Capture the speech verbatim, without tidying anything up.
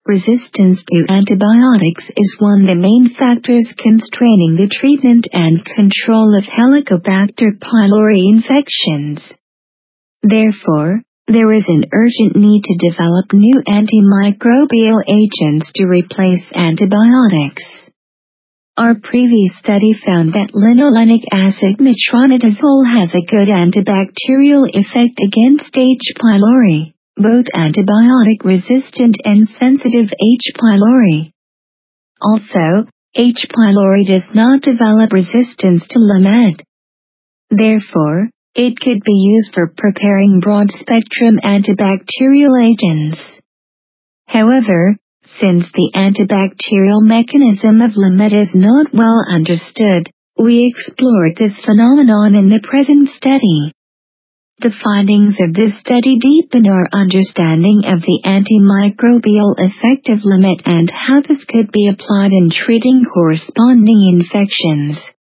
Resistance to antibiotics is one of the main factors constraining the treatment and control of Helicobacter pylori infections. Therefore, there is an urgent need to develop new antimicrobial agents to replace antibiotics. Our previous study found that linolenic acid metronidazole has a good antibacterial effect against H. pylori, both antibiotic-resistant and sensitive H. pylori. Also, H. pylori does not develop resistance to Limet. Therefore, it could be used for preparing broad-spectrum antibacterial agents. However, since the antibacterial mechanism of Limet is not well understood, we explored this phenomenon in the present study. The findings of this study deepen our understanding of the antimicrobial effect of Limet and how this could be applied in treating corresponding infections.